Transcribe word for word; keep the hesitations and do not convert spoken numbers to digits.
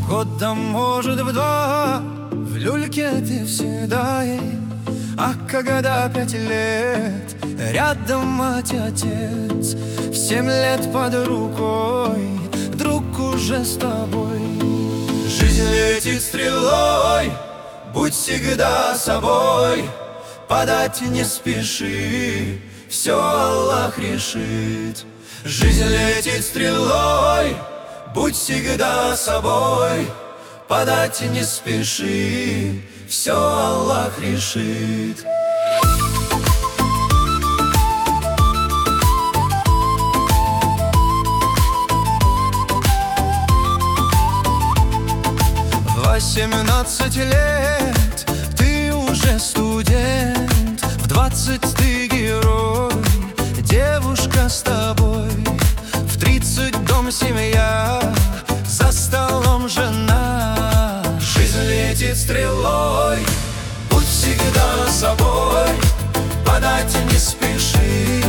год, да может в два, в люльке ты всегда ей. А когда пять лет, рядом мать и отец, в семь лет под рукой, друг уже с тобой. Жизнь летит стрелой, будь всегда собой, подать не спеши, все Аллах решит. Жизнь летит стрелой, будь всегда собой, подать не спеши, все Аллах решит. Восемнадцать лет, ты уже студент, в двадцать ты герой, девушка с тобой, в тридцать дом, семья, за столом жена. Жизнь летит стрелой, будь всегда собой, подать не спеши,